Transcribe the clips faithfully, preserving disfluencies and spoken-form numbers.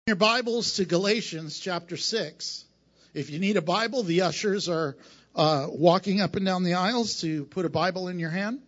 Your Bibles to Galatians chapter six. If you need a Bible, the ushers are uh, walking up and down the aisles to put a Bible in your hand.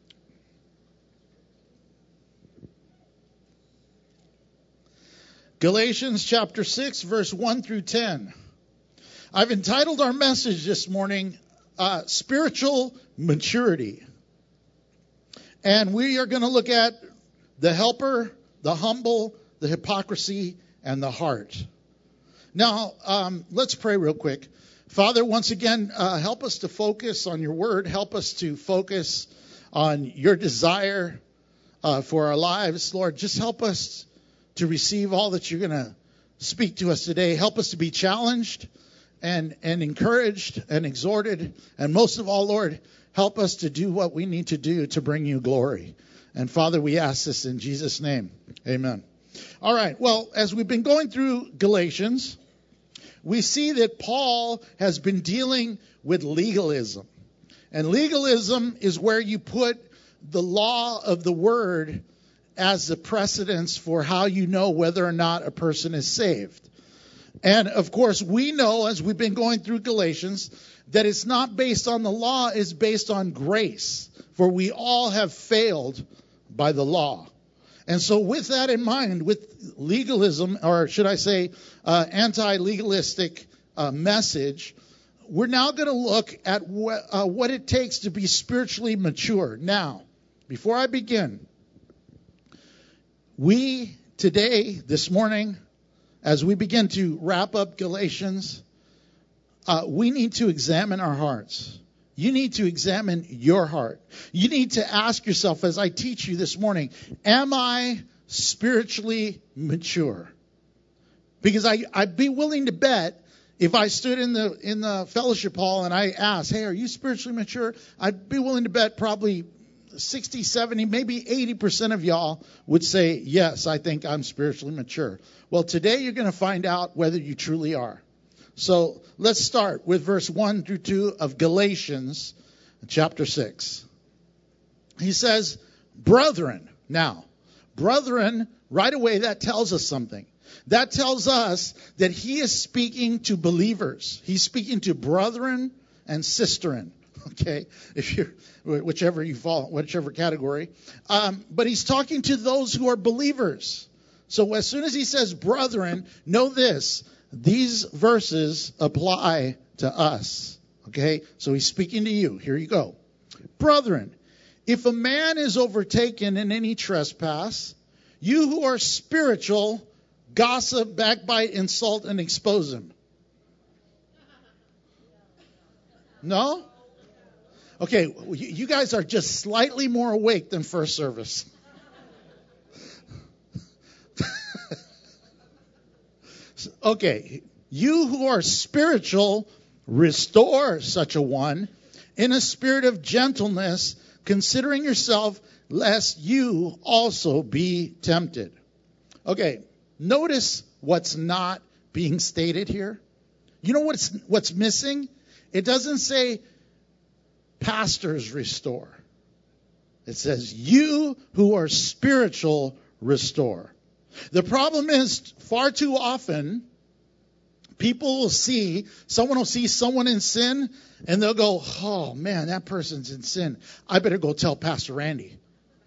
Galatians chapter six, verse one through ten. I've entitled our message this morning, uh, Spiritual Maturity. And we are going to look at the helper, the humble, the hypocrisy, and the heart. Now, um, let's pray real quick. Father, once again, uh, help us to focus on your word. Help us to focus on your desire uh, for our lives. Lord, just help us to receive all that you're going to speak to us today. Help us to be challenged and, and encouraged and exhorted. And most of all, Lord, help us to do what we need to do to bring you glory. And Father, we ask this in Jesus' name. Amen. All right. Well, as we've been going through Galatians, we see that Paul has been dealing with legalism. And legalism is where you put the law of the word as the precedence for how you know whether or not a person is saved. And, of course, we know, as we've been going through Galatians, that it's not based on the law, it's based on grace. For we all have failed by the law. And so with that in mind, with legalism, or should I say uh, anti-legalistic uh, message, we're now going to look at wh- uh, what it takes to be spiritually mature. Now, before I begin, we today, this morning, as we begin to wrap up Galatians, uh, we need to examine our hearts. You need to examine your heart. You need to ask yourself, as I teach you this morning, am I spiritually mature? Because I, I'd be willing to bet if I stood in the in the fellowship hall and I asked, hey, are you spiritually mature? I'd be willing to bet probably sixty, seventy, maybe eighty percent of y'all would say, yes, I think I'm spiritually mature. Well, today you're going to find out whether you truly are. So let's start with verse one through two of Galatians chapter six. He says, brethren. Now, brethren, right away, that tells us something. That tells us that he is speaking to believers. He's speaking to brethren and sisterin. Okay, if you're whichever you fall, whichever category. Um, but he's talking to those who are believers. So as soon as he says brethren, know this. These verses apply to us. Okay? So he's speaking to you. Here you go. Brethren, if a man is overtaken in any trespass, you who are spiritual, gossip, backbite, insult, and expose him. No? Okay, you guys are just slightly more awake than first service. Okay, you who are spiritual, restore such a one in a spirit of gentleness, considering yourself, lest you also be tempted. Okay, notice what's not being stated here. You know what's what's missing? It doesn't say pastors restore. It says you who are spiritual restore. The problem is, far too often, people will see, someone will see someone in sin, and they'll go, oh, man, that person's in sin. I better go tell Pastor Randy.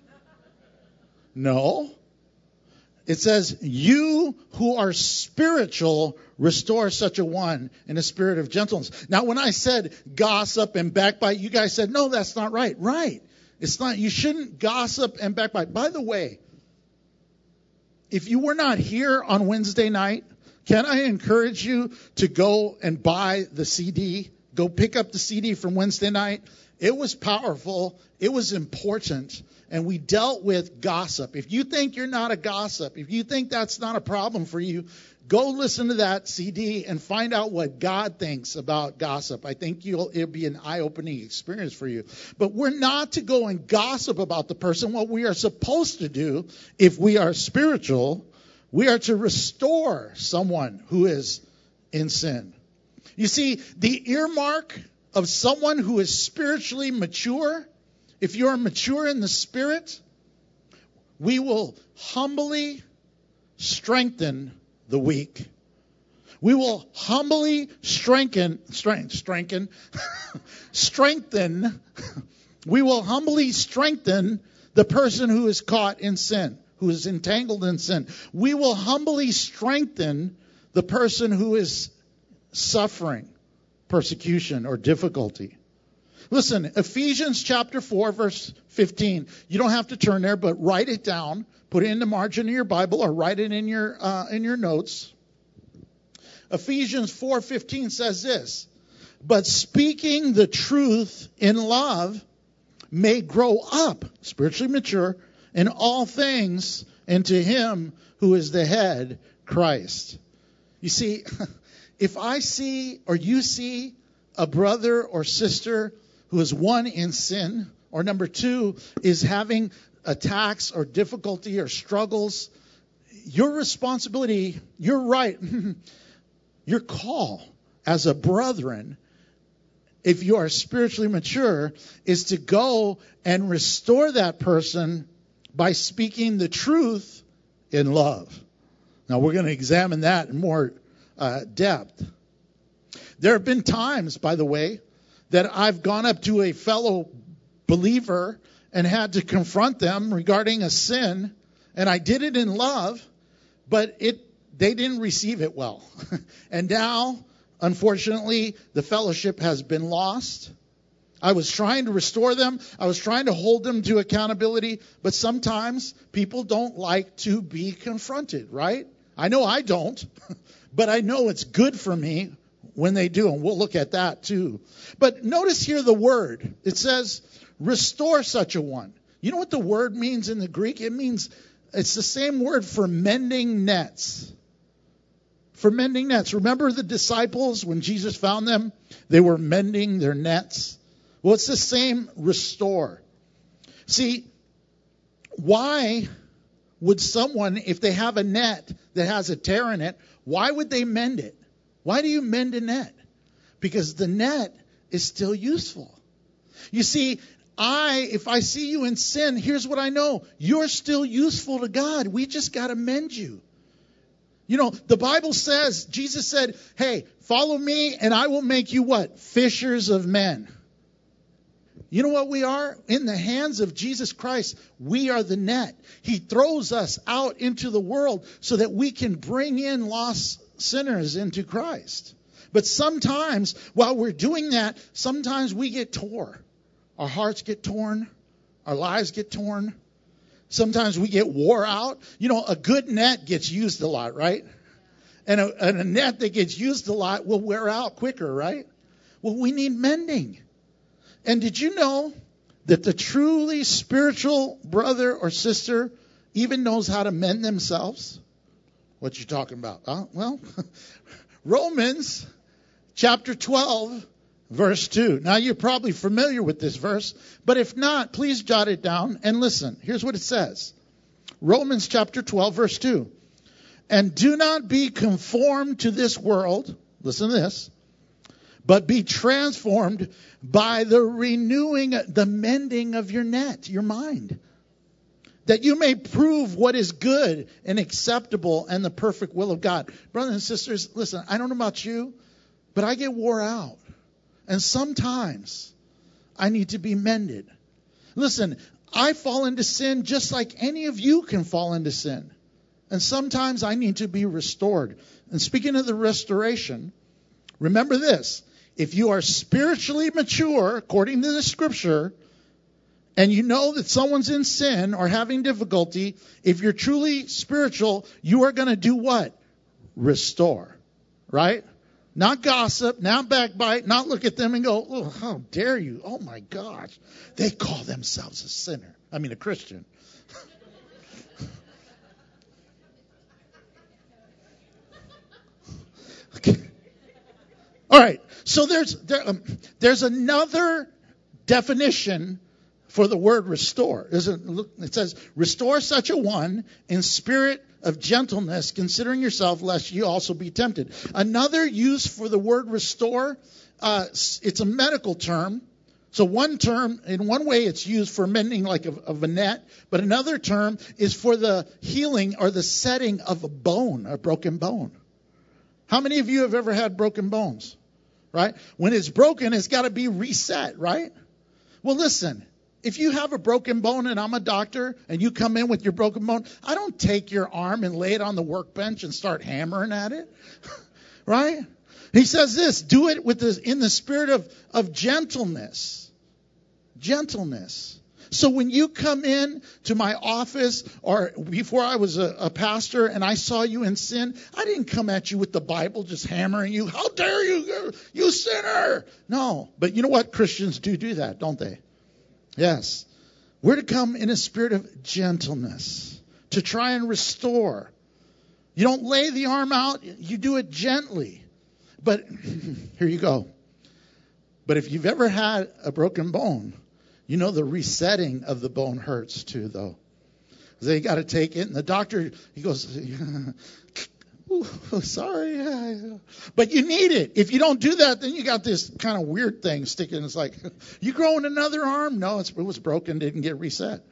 No. It says, you who are spiritual, restore such a one in a spirit of gentleness. Now, when I said gossip and backbite, you guys said, no, that's not right. Right. It's not. You shouldn't gossip and backbite. By the way, if you were not here on Wednesday night, can I encourage you to go and buy the C D? Go pick up the C D from Wednesday night. It was powerful. It was important. And we dealt with gossip. If you think you're not a gossip, if you think that's not a problem for you, go listen to that C D and find out what God thinks about gossip. I think you'll, it'll be an eye-opening experience for you. But we're not to go and gossip about the person. What we are supposed to do, if we are spiritual, we are to restore someone who is in sin. You see, the earmark of someone who is spiritually mature, if you are mature in the Spirit, we will humbly strengthen the weak. We will humbly strengthen, strengthen, strengthen, strengthen. We will humbly strengthen the person who is caught in sin, who is entangled in sin. We will humbly strengthen the person who is suffering persecution or difficulty. Listen, Ephesians chapter four, verse fifteen. You don't have to turn there, but write it down. Put it in the margin of your Bible or write it in your uh, in your notes. Ephesians four fifteen says this, but speaking the truth in love may grow up, spiritually mature, in all things into him who is the head, Christ. You see, if I see or you see a brother or sister who is one in sin, or number two is having attacks or difficulty or struggles, your responsibility, your right, your call as a brethren, if you are spiritually mature, is to go and restore that person by speaking the truth in love. Now, we're going to examine that in more uh, depth. There have been times, by the way, that I've gone up to a fellow believer and had to confront them regarding a sin, and I did it in love, but it they didn't receive it well. And now, unfortunately, the fellowship has been lost. I was trying to restore them. I was trying to hold them to accountability. But sometimes people don't like to be confronted, right? I know I don't. But I know it's good for me when they do. And we'll look at that too. But notice here the word. It says, restore such a one. You know what the word means in the Greek? It means, it's the same word for mending nets. For mending nets. Remember the disciples, when Jesus found them, they were mending their nets. Well, it's the same restore. See, why would someone, if they have a net that has a tear in it, why would they mend it? Why do you mend a net? Because the net is still useful. You see, I, if I see you in sin, here's what I know. You're still useful to God. We just got to mend you. You know, the Bible says, Jesus said, hey, follow me and I will make you what? Fishers of men. You know what we are? In the hands of Jesus Christ, we are the net. He throws us out into the world so that we can bring in lost sinners into Christ. But sometimes, while we're doing that, sometimes we get torn. Our hearts get torn. Our lives get torn. Sometimes we get wore out. You know, a good net gets used a lot, right? And a, and a net that gets used a lot will wear out quicker, right? Well, we need mending. And did you know that the truly spiritual brother or sister even knows how to mend themselves? What you talking about? Huh? Well, Romans chapter twelve, verse two. Now, you're probably familiar with this verse, but if not, please jot it down and listen. Here's what it says. Romans chapter twelve, verse two. And do not be conformed to this world. Listen to this. But be transformed by the renewing, the mending of your net, your mind. That you may prove what is good and acceptable and the perfect will of God. Brothers and sisters, listen, I don't know about you, but I get wore out. And sometimes I need to be mended. Listen, I fall into sin just like any of you can fall into sin. And sometimes I need to be restored. And speaking of the restoration, remember this. If you are spiritually mature, according to the scripture, and you know that someone's in sin or having difficulty, if you're truly spiritual, you are going to do what? Restore. Right? Not gossip, not backbite, not look at them and go, oh, how dare you? Oh, my gosh. They call themselves a sinner. I mean, a Christian. Okay. All right. So there's there, um, there's another definition for the word restore. It says, restore such a one in spirit of gentleness, considering yourself, lest you also be tempted. Another use for the word restore, uh, it's a medical term, So one term, in one way, it's used for mending like a, of a net, but another term is for the healing or the setting of a bone, a broken bone. How many of you have ever had broken bones? Right? When it's broken, it's got to be reset, right? Well, listen, if you have a broken bone and I'm a doctor and you come in with your broken bone, I don't take your arm and lay it on the workbench and start hammering at it, right? He says this, do it with this, in the spirit of, of gentleness. Gentleness. So when you come in to my office or before I was a, a pastor and I saw you in sin, I didn't come at you with the Bible just hammering you. How dare you, you sinner? No. But you know what? Christians do do that, don't they? Yes. We're to come in a spirit of gentleness to try and restore. You don't lay the arm out. You do it gently. But here you go. But if you've ever had a broken bone, you know the resetting of the bone hurts too, though. They got to take it, and the doctor, he goes, ooh, sorry. But you need it. If you don't do that, then you got this kind of weird thing sticking. It's like, you growing another arm? No, it's, it was broken, didn't get reset.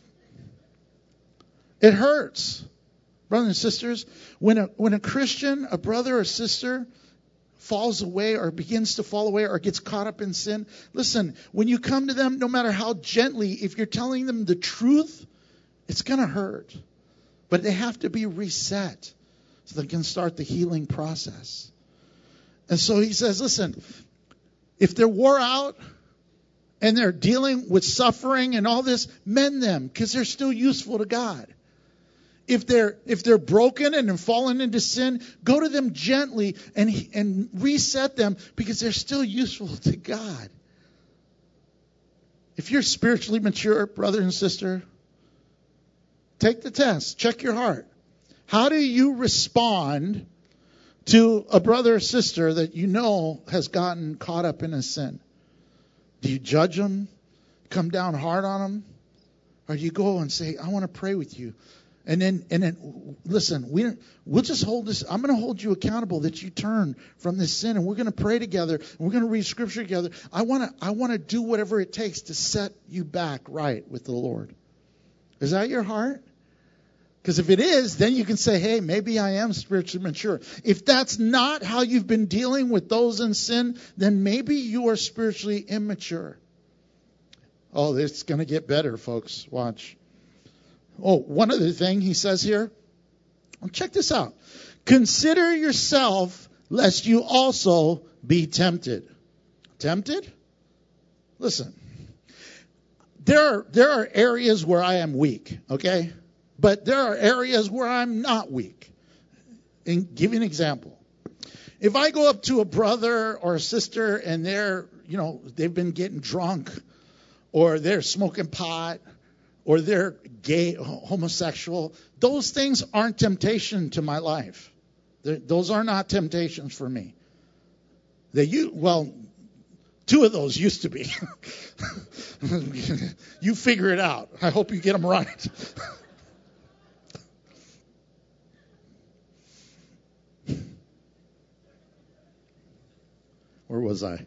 It hurts. Brothers and sisters, when a, when a Christian, a brother or sister, falls away or begins to fall away or gets caught up in sin, listen, when you come to them, no matter how gently, if you're telling them the truth, it's going to hurt. But they have to be reset so they can start the healing process. And so he says, listen, if they're wore out and they're dealing with suffering and all this, mend them because they're still useful to God. If they're if they're broken and fallen into sin, go to them gently and and reset them because they're still useful to God. If you're spiritually mature, brother and sister, take the test. Check your heart. How do you respond to a brother or sister that you know has gotten caught up in a sin? Do you judge them? Come down hard on them? Or do you go and say, I want to pray with you? And then, and then, listen, we, we'll just hold this. I'm going to hold you accountable that you turn from this sin, and we're going to pray together, and we're going to read Scripture together. I want to, I want to do whatever it takes to set you back right with the Lord. Is that your heart? Because if it is, then you can say, hey, maybe I am spiritually mature. If that's not how you've been dealing with those in sin, then maybe you are spiritually immature. Oh, it's going to get better, folks. Watch. Oh, one other thing he says here. Well, check this out. Consider yourself lest you also be tempted. Tempted? Listen. There are, there are areas where I am weak, okay? But there are areas where I'm not weak. And give you an example. If I go up to a brother or a sister and they're, you know, they've been getting drunk or they're smoking pot or they're gay, homosexual, those things aren't temptation to my life. They're, those are not temptations for me. They, you, well, two of those used to be. You figure it out. I hope you get them right. Where was I?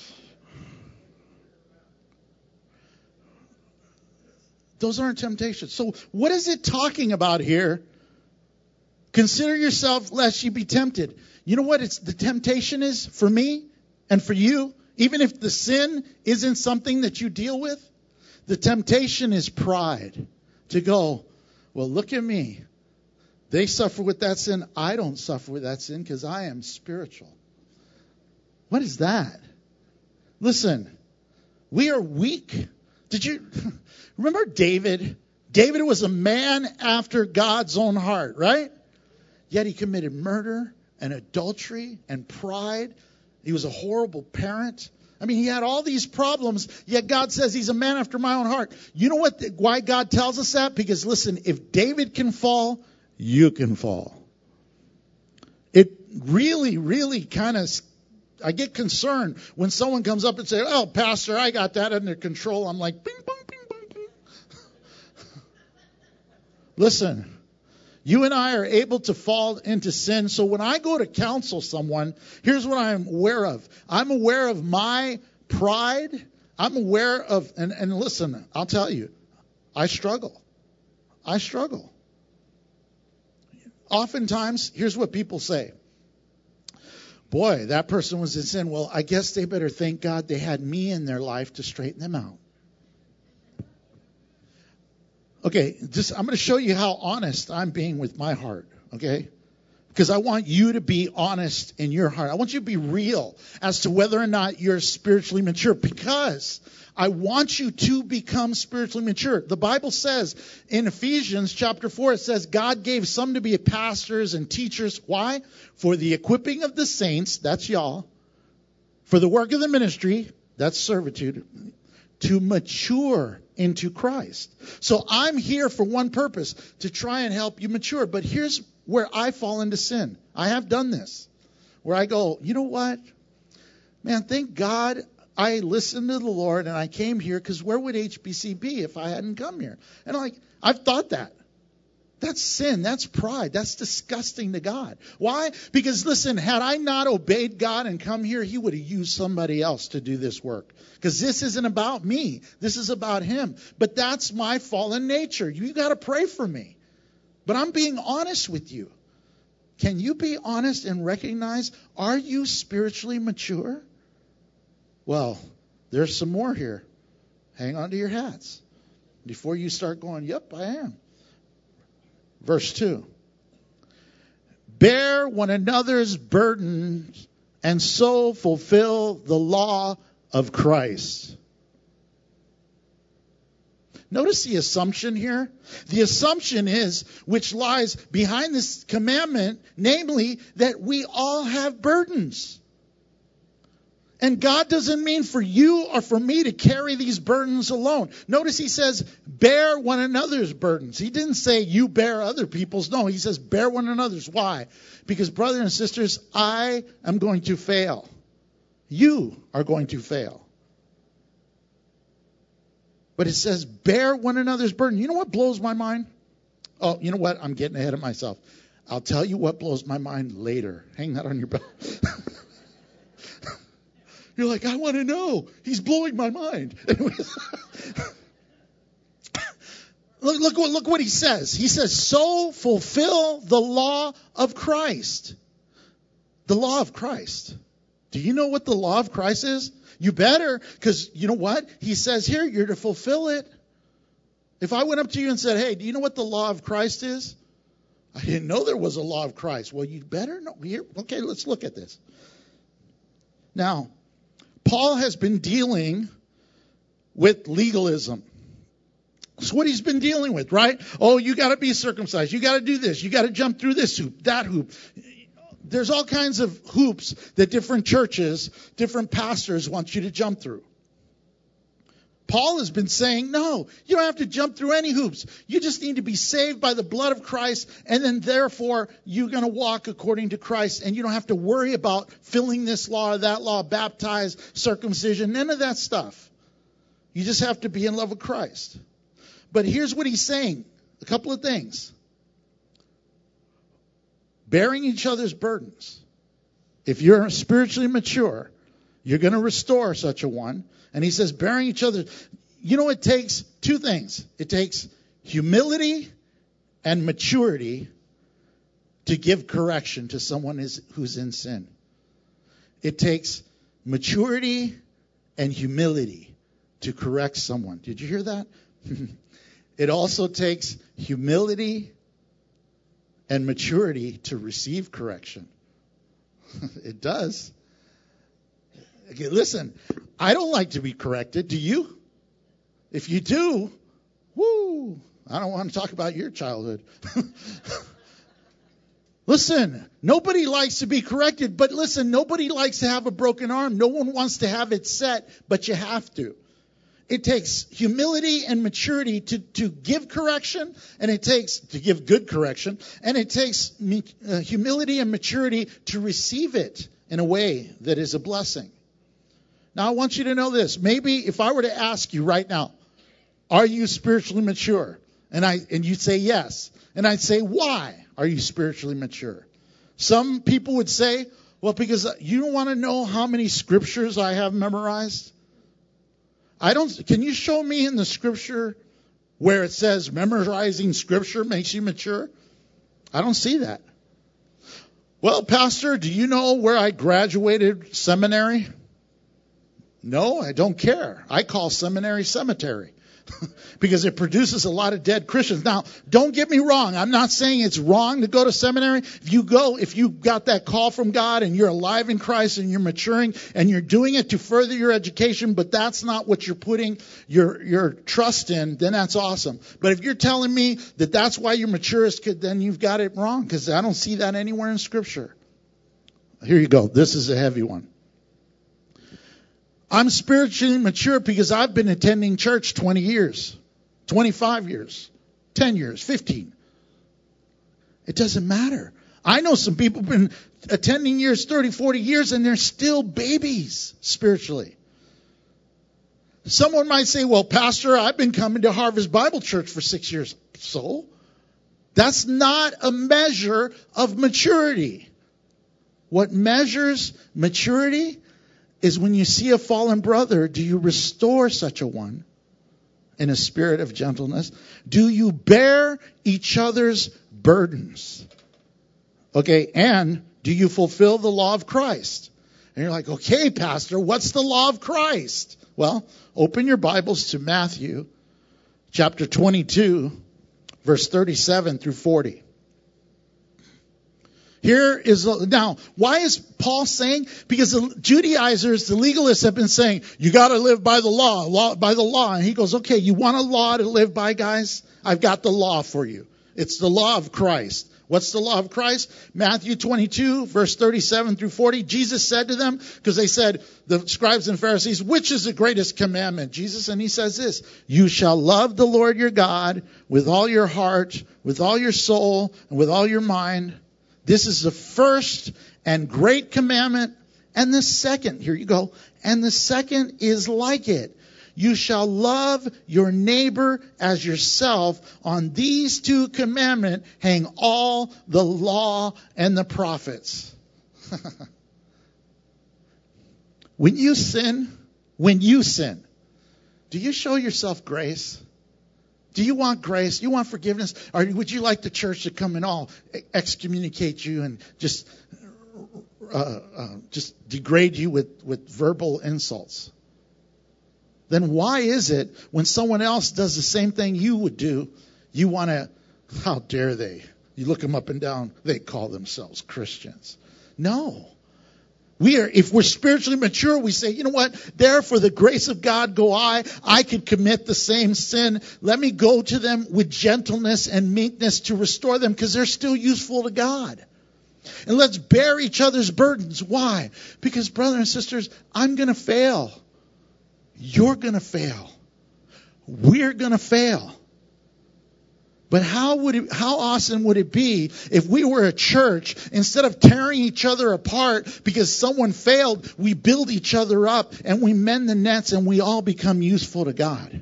Those aren't temptations. So what is it talking about here? Consider yourself lest you be tempted. You know what it's the temptation is for me and for you? Even if the sin isn't something that you deal with, the temptation is pride. To go, well, look at me. They suffer with that sin. I don't suffer with that sin because I am spiritual. What is that? Listen, we are weak. Did you remember David? David was a man after God's own heart, right? Yet he committed murder and adultery and pride. He was a horrible parent. I mean, he had all these problems, yet God says he's a man after my own heart. You know what? Why God tells us that? Because listen, if David can fall, you can fall. It really, really kind of, I get concerned when someone comes up and says, oh, Pastor, I got that under control. I'm like, bing, bong, bing, bong, bing. Listen, you and I are able to fall into sin. So when I go to counsel someone, here's what I'm aware of. I'm aware of my pride. I'm aware of, and, and listen, I'll tell you, I struggle. I struggle. Oftentimes, here's what people say. Boy, that person was in sin. Well, I guess they better thank God they had me in their life to straighten them out. Okay, just I'm going to show you how honest I'm being with my heart, okay? Because I want you to be honest in your heart. I want you to be real as to whether or not you're spiritually mature, because I want you to become spiritually mature. The Bible says in Ephesians chapter four, it says God gave some to be pastors and teachers. Why? For the equipping of the saints, that's y'all. For the work of the ministry, that's servitude, to mature into Christ. So I'm here for one purpose, to try and help you mature. But here's where I fall into sin. I have done this, where I go, you know what? Man, thank God I listened to the Lord and I came here, because where would H B C be if I hadn't come here? And like, I've thought that. That's sin. That's pride. That's disgusting to God. Why? Because listen, had I not obeyed God and come here, he would have used somebody else to do this work. Because this isn't about me. This is about him. But that's my fallen nature. You got to pray for me. But I'm being honest with you. Can you be honest and recognize, are you spiritually mature? Well, there's some more here. Hang on to your hats before you start going, yep, I am. Verse two. Bear one another's burdens and so fulfill the law of Christ. Notice the assumption here. The assumption is, which lies behind this commandment, namely that we all have burdens. And God doesn't mean for you or for me to carry these burdens alone. Notice he says, bear one another's burdens. He didn't say you bear other people's. No, he says bear one another's. Why? Because brothers and sisters, I am going to fail. You are going to fail. But it says bear one another's burden. You know what blows my mind? Oh, you know what? I'm getting ahead of myself. I'll tell you what blows my mind later. Hang that on your belt. You're like, I want to know. He's blowing my mind. Anyways. look, look, what, look what he says. He says, so fulfill the law of Christ. The law of Christ. Do you know what the law of Christ is? You better, because you know what? He says here, you're to fulfill it. If I went up to you and said, hey, do you know what the law of Christ is? I didn't know there was a law of Christ. Well, you better know. Here, okay, let's look at this. Now, Paul has been dealing with legalism. That's what he's been dealing with, right? Oh, you got to be circumcised. You got to do this. You got to jump through this hoop, that hoop. There's all kinds of hoops that different churches, different pastors want you to jump through. Paul has been saying, no, you don't have to jump through any hoops. You just need to be saved by the blood of Christ, and then therefore you're going to walk according to Christ, and you don't have to worry about filling this law or that law, baptized, circumcision, none of that stuff. You just have to be in love with Christ. But here's what he's saying, a couple of things. Bearing each other's burdens. If you're spiritually mature, you're going to restore such a one. And he says, bearing each other, you know, it takes two things. It takes humility and maturity to give correction to someone is, who's in sin. It takes maturity and humility to correct someone. Did you hear that? It also takes humility and maturity to receive correction. It does. Okay, listen, I don't like to be corrected. Do you? If you do, woo, I don't want to talk about your childhood. Listen, nobody likes to be corrected, but listen, nobody likes to have a broken arm. No one wants to have it set, but you have to. It takes humility and maturity to, to give correction, and it takes to give good correction, and it takes uh, humility and maturity to receive it in a way that is a blessing. Now, I want you to know this. Maybe if I were to ask you right now, are you spiritually mature? And I and you'd say yes. And I'd say, why are you spiritually mature? Some people would say, well, because you don't want to know how many scriptures I have memorized. I don't. Can you show me in the scripture where it says memorizing scripture makes you mature? I don't see that. Well, Pastor, do you know where I graduated seminary? No, I don't care. I call seminary cemetery because it produces a lot of dead Christians. Now, don't get me wrong. I'm not saying it's wrong to go to seminary. If you go, if you got that call from God and you're alive in Christ and you're maturing and you're doing it to further your education, but that's not what you're putting your, your trust in, then that's awesome. But if you're telling me that that's why you're mature, then you've got it wrong, because I don't see that anywhere in Scripture. Here you go. This is a heavy one. I'm spiritually mature because I've been attending church twenty years, twenty-five years, ten years, fifteen. It doesn't matter. I know some people have been attending years, thirty, forty years, and they're still babies spiritually. Someone might say, well, Pastor, I've been coming to Harvest Bible Church for six years. So? That's not a measure of maturity. What measures maturity is when you see a fallen brother, do you restore such a one in a spirit of gentleness? Do you bear each other's burdens? Okay, and do you fulfill the law of Christ? And you're like, okay, Pastor, what's the law of Christ? Well, open your Bibles to Matthew chapter twenty-two, verse thirty-seven through forty. Here is, now, why is Paul saying? Because the Judaizers, the legalists have been saying, you got to live by the law, law, by the law. And he goes, okay, you want a law to live by, guys? I've got the law for you. It's the law of Christ. What's the law of Christ? Matthew twenty-two, verse thirty-seven through forty. Jesus said to them, because they said, the scribes and Pharisees, which is the greatest commandment? Jesus, and he says this, you shall love the Lord your God with all your heart, with all your soul, and with all your mind. This is the first and great commandment. And the second, here you go, and the second is like it. You shall love your neighbor as yourself. On these two commandments hang all the law and the prophets. When you sin, when you sin, do you show yourself grace? Do you want grace? You want forgiveness? Or would you like the church to come and all excommunicate you and just uh, uh, just degrade you with, with verbal insults? Then why is it when someone else does the same thing you would do, you want to, how dare they? You look them up and down, they call themselves Christians. No. We are, if we're spiritually mature, we say, you know what? There, for the grace of God go I. I could commit the same sin. Let me go to them with gentleness and meekness to restore them, because they're still useful to God. And let's bear each other's burdens. Why? Because, brothers and sisters, I'm going to fail. You're going to fail. We're going to fail. But how would it, how awesome would it be if we were a church, instead of tearing each other apart because someone failed, we build each other up and we mend the nets and we all become useful to God.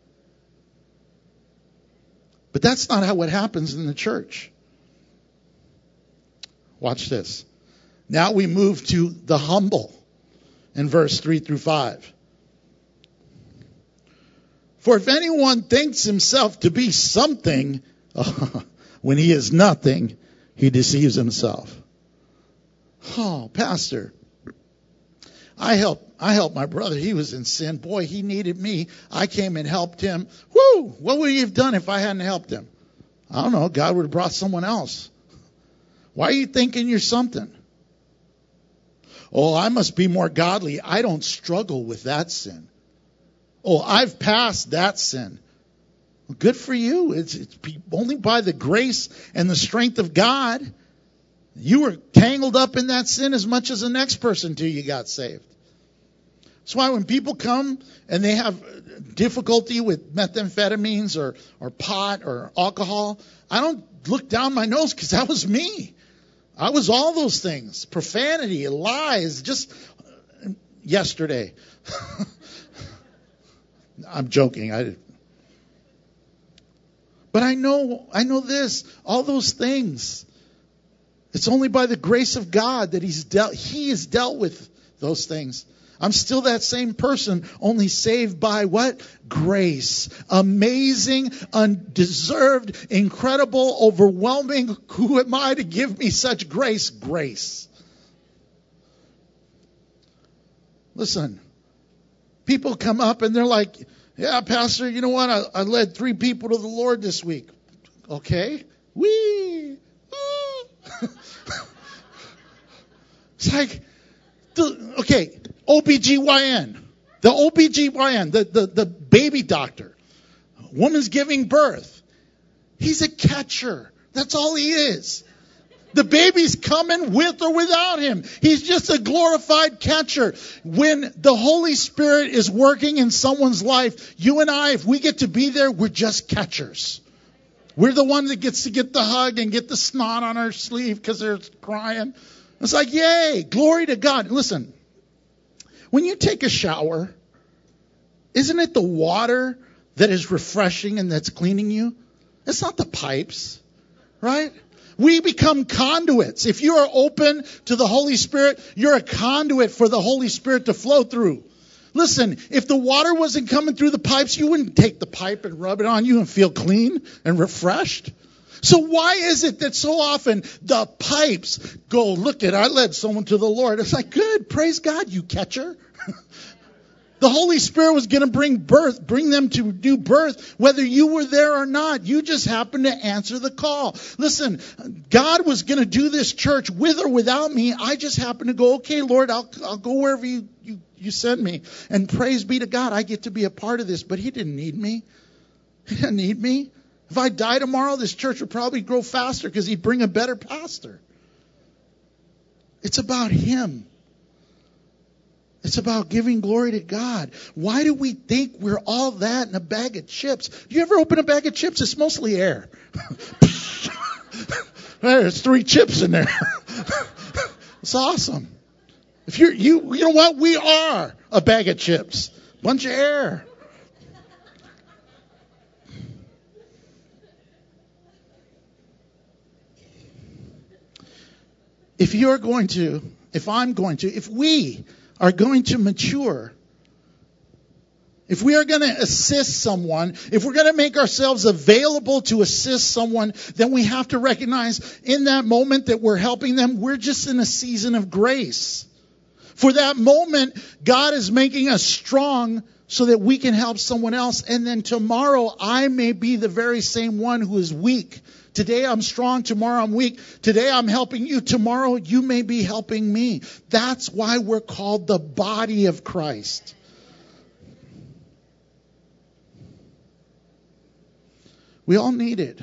But that's not how it happens in the church. Watch this. Now we move to the humble in verse three through five. For if anyone thinks himself to be something, when he is nothing, he deceives himself. Oh, Pastor, I helped, I helped my brother. He was in sin. Boy, he needed me. I came and helped him. Woo! What would he have done if I hadn't helped him? I don't know. God would have brought someone else. Why are you thinking you're something? Oh, I must be more godly. I don't struggle with that sin. Oh, I've passed that sin. Well, good for you. It's, it's only by the grace and the strength of God. You were tangled up in that sin as much as the next person until you got saved. That's why when people come and they have difficulty with methamphetamines or, or pot or alcohol, I don't look down my nose, because that was me. I was all those things. Profanity, lies, just yesterday. I'm joking. I, but I know, I know this, all those things. It's only by the grace of God that He's dealt, He has dealt with those things. I'm still that same person, only saved by what? Grace. Amazing, undeserved, incredible, overwhelming. Who am I to give me such grace? Grace. Listen, people come up and they're like, yeah, Pastor, you know what? I, I led three people to the Lord this week. Okay. Wee. It's like, the, okay, O B G Y N. The O B G Y N, the, the, the baby doctor. Woman's giving birth. He's a catcher. That's all he is. The baby's coming with or without him. He's just a glorified catcher. When the Holy Spirit is working in someone's life, you and I, if we get to be there, we're just catchers. We're the one that gets to get the hug and get the snot on our sleeve because they're crying. It's like, yay, glory to God. Listen, when you take a shower, isn't it the water that is refreshing and that's cleaning you? It's not the pipes, right? We become conduits. If you are open to the Holy Spirit, you're a conduit for the Holy Spirit to flow through. Listen, if the water wasn't coming through the pipes, you wouldn't take the pipe and rub it on you and feel clean and refreshed. So why is it that so often the pipes go, look at, I led someone to the Lord. It's like, good, praise God, you catcher. The Holy Spirit was going to bring birth, bring them to new birth, whether you were there or not. You just happened to answer the call. Listen, God was going to do this church with or without me. I just happened to go, okay, Lord, I'll, I'll go wherever you, you, you send me. And praise be to God, I get to be a part of this. But he didn't need me. He didn't need me. If I die tomorrow, this church would probably grow faster because he'd bring a better pastor. It's about him. It's about giving glory to God. Why do we think we're all that in a bag of chips? Do you ever open a bag of chips? It's mostly air. There's three chips in there. It's awesome. If you're, you, you know what? We are a bag of chips. Bunch of air. If you're going to, if I'm going to, if we are going to mature, if we are going to assist someone, if we're going to make ourselves available to assist someone, then we have to recognize in that moment that we're helping them, we're just in a season of grace. For that moment, God is making us strong so that we can help someone else. And then tomorrow, I may be the very same one who is weak. Today I'm strong, tomorrow I'm weak. Today I'm helping you, tomorrow you may be helping me. That's why we're called the body of Christ. We all need it.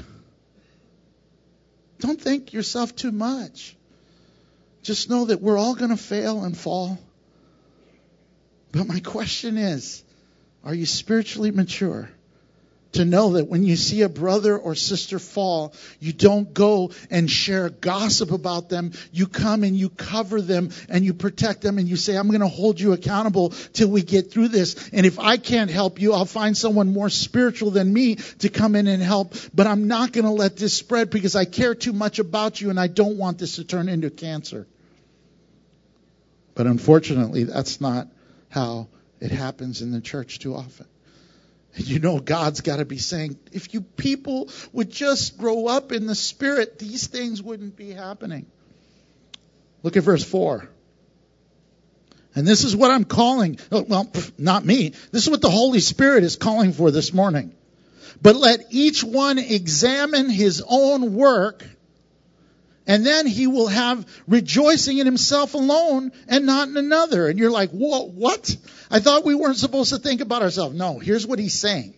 Don't think yourself too much. Just know that we're all going to fail and fall. But my question is, are you spiritually mature? To know that when you see a brother or sister fall, you don't go and share gossip about them. You come and you cover them and you protect them and you say, I'm going to hold you accountable till we get through this. And if I can't help you, I'll find someone more spiritual than me to come in and help. But I'm not going to let this spread because I care too much about you and I don't want this to turn into cancer. But unfortunately, that's not how it happens in the church too often. You know, God's got to be saying, if you people would just grow up in the Spirit, these things wouldn't be happening. Look at verse four. And this is what I'm calling. Well, not me. This is what the Holy Spirit is calling for this morning. But let each one examine his own work, and then he will have rejoicing in himself alone and not in another. And you're like, whoa, what? I thought we weren't supposed to think about ourselves. No, here's what he's saying.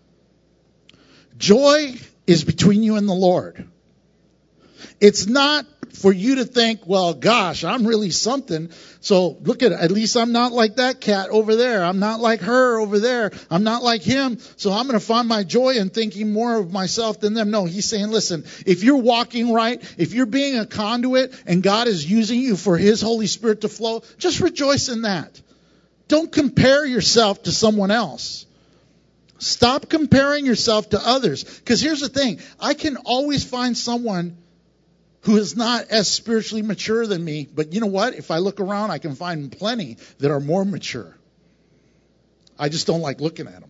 Joy is between you and the Lord. It's not for you to think, well, gosh, I'm really something. So look at it. At least I'm not like that cat over there. I'm not like her over there. I'm not like him. So I'm going to find my joy in thinking more of myself than them. No, he's saying, listen, if you're walking right, if you're being a conduit and God is using you for his Holy Spirit to flow, just rejoice in that. Don't compare yourself to someone else. Stop comparing yourself to others. Because here's the thing. I can always find someone who is not as spiritually mature than me. But you know what? If I look around, I can find plenty that are more mature. I just don't like looking at them.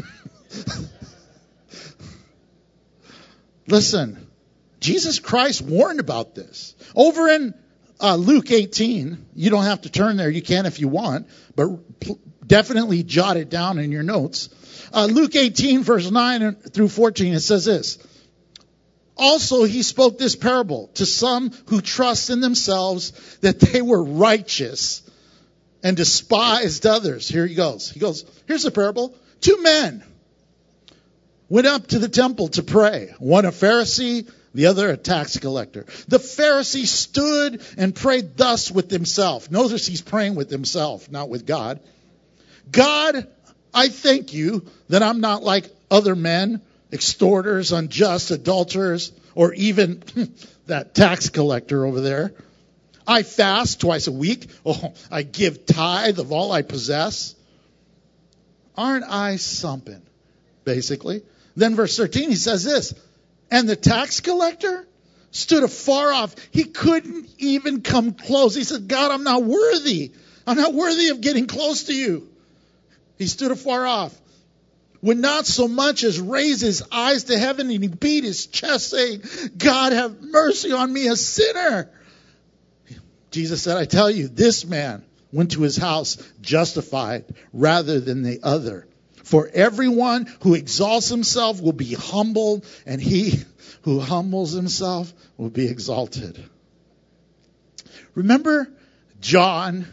Listen, Jesus Christ warned about this. Over in uh, Luke eighteen, you don't have to turn there. You can if you want, but pl- definitely jot it down in your notes. Uh, Luke eighteen, verse nine through fourteen, it says this. Also, he spoke this parable to some who trust in themselves that they were righteous and despised others. Here he goes. He goes, here's the parable. Two men went up to the temple to pray. One a Pharisee, the other a tax collector. The Pharisee stood and prayed thus with himself. Notice he's praying with himself, not with God. God, I thank you that I'm not like other men, extorters, unjust, adulterers, or even that tax collector over there. I fast twice a week. Oh, I give tithe of all I possess. Aren't I something, basically? Then verse thirteen, he says this, and the tax collector stood afar off. He couldn't even come close. He said, God, I'm not worthy. I'm not worthy of getting close to you. He stood afar off. Would not so much as raise his eyes to heaven, and he beat his chest, saying, God, have mercy on me, a sinner. Jesus said, I tell you, this man went to his house justified rather than the other. For everyone who exalts himself will be humbled, and he who humbles himself will be exalted. Remember John,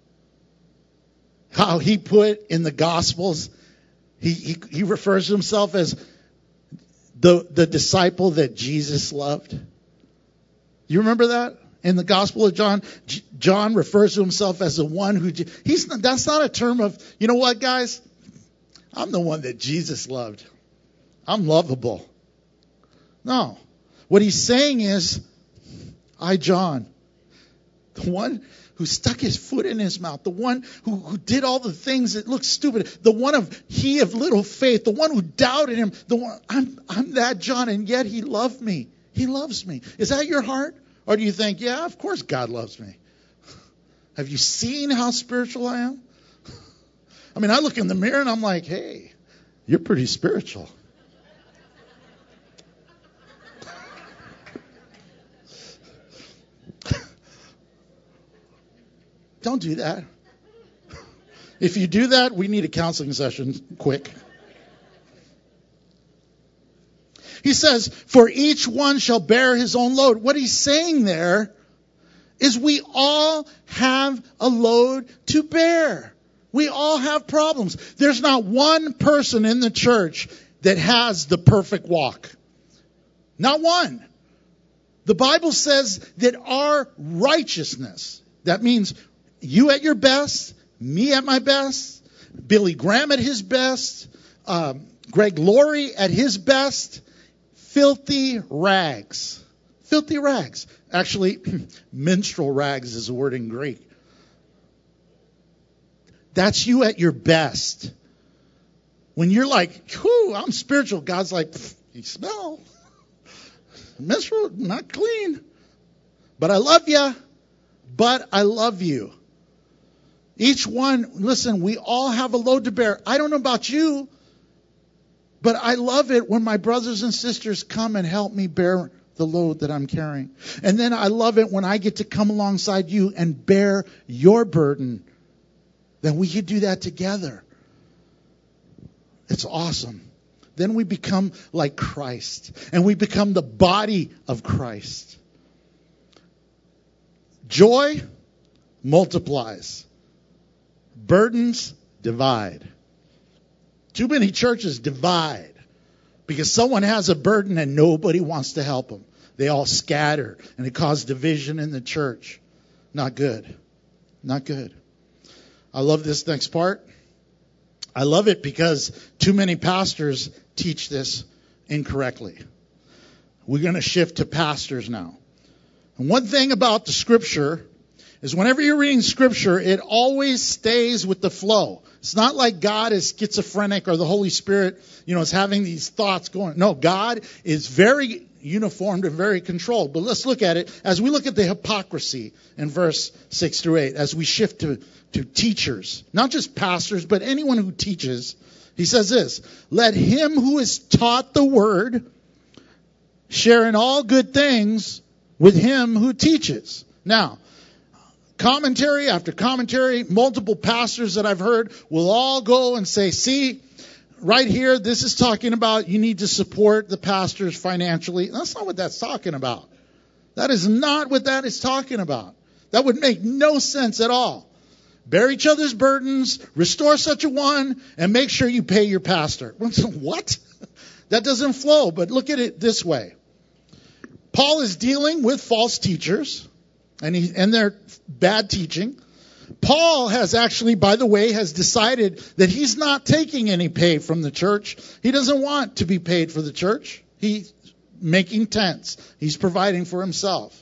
how he put in the Gospels, he, he, he refers to himself as the, the disciple that Jesus loved. You remember that? In the Gospel of John, J- John refers to himself as the one who, he's not, that's not a term of, you know what, guys? I'm the one that Jesus loved. I'm lovable. No. What he's saying is, I, John, the one who stuck his foot in his mouth, the one who, who did all the things that looked stupid, the one of he of little faith, the one who doubted him, the one, I'm, I'm that John, and yet he loved me. He loves me. Is that your heart? Or do you think, yeah, of course God loves me? Have you seen how spiritual I am? I mean, I look in the mirror and I'm like, hey, you're pretty spiritual. Don't do that. If you do that, we need a counseling session quick. He says, for each one shall bear his own load. What he's saying there is we all have a load to bear. We all have problems. There's not one person in the church that has the perfect walk. Not one. The Bible says that our righteousness, that means you at your best, me at my best, Billy Graham at his best, um, Greg Laurie at his best, filthy rags. Filthy rags. Actually, menstrual rags is the word in Greek. That's you at your best. When you're like, whew, I'm spiritual, God's like, you smell. Menstrual, not clean. But I love you. But I love you. Each one, listen, we all have a load to bear. I don't know about you, but I love it when my brothers and sisters come and help me bear the load that I'm carrying. And then I love it when I get to come alongside you and bear your burden. Then we can do that together. It's awesome. Then we become like Christ. And we become the body of Christ. Joy multiplies. Burdens divide. Too many churches divide because someone has a burden and nobody wants to help them. They all scatter and it causes division in the church. Not good. Not good. I love this next part. I love it because too many pastors teach this incorrectly. We're going to shift to pastors now. And one thing about the scripture is whenever you're reading scripture, it always stays with the flow. It's not like God is schizophrenic or the Holy Spirit, you know, is having these thoughts going. No, God is very uniformed and very controlled. But let's look at it as we look at the hypocrisy in verse six through eight, as we shift to, to teachers, not just pastors, but anyone who teaches. He says this, let him who is taught the word share in all good things with him who teaches. Now, commentary after commentary, multiple pastors that I've heard will all go and say, see, right here, this is talking about you need to support the pastors financially. That's not what that's talking about. That is not what that is talking about. That would make no sense at all. Bear each other's burdens, restore such a one, and make sure you pay your pastor. What? That doesn't flow, but look at it this way. Paul is dealing with false teachers and, he, and their bad teaching. Paul has actually, by the way, has decided that he's not taking any pay from the church. He doesn't want to be paid for the church. He's making tents. He's providing for himself.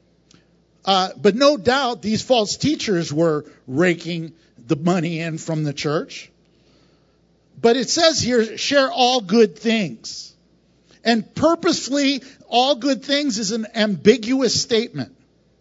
Uh, but no doubt these false teachers were raking the money in from the church. But it says here, share all good things. And purposefully, all good things is an ambiguous statement.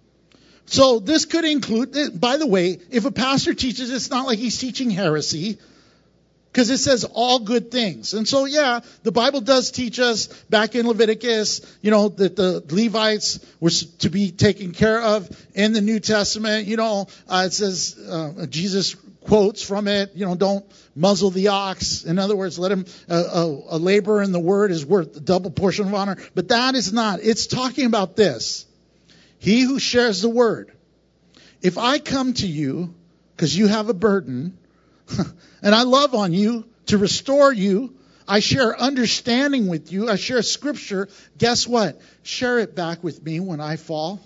So this could include, by the way, if a pastor teaches, it's not like he's teaching heresy, because it says all good things. And so, yeah, the Bible does teach us back in Leviticus, you know, that the Levites were to be taken care of. In the New Testament, you know, uh, it says, uh, Jesus quotes from it, you know, don't muzzle the ox. In other words, let him, uh, a, a laborer in the word is worth a double portion of honor. But that is not, it's talking about this. He who shares the word. If I come to you because you have a burden, and I love on you to restore you, I share understanding with you, I share scripture, guess what? Share it back with me when I fall.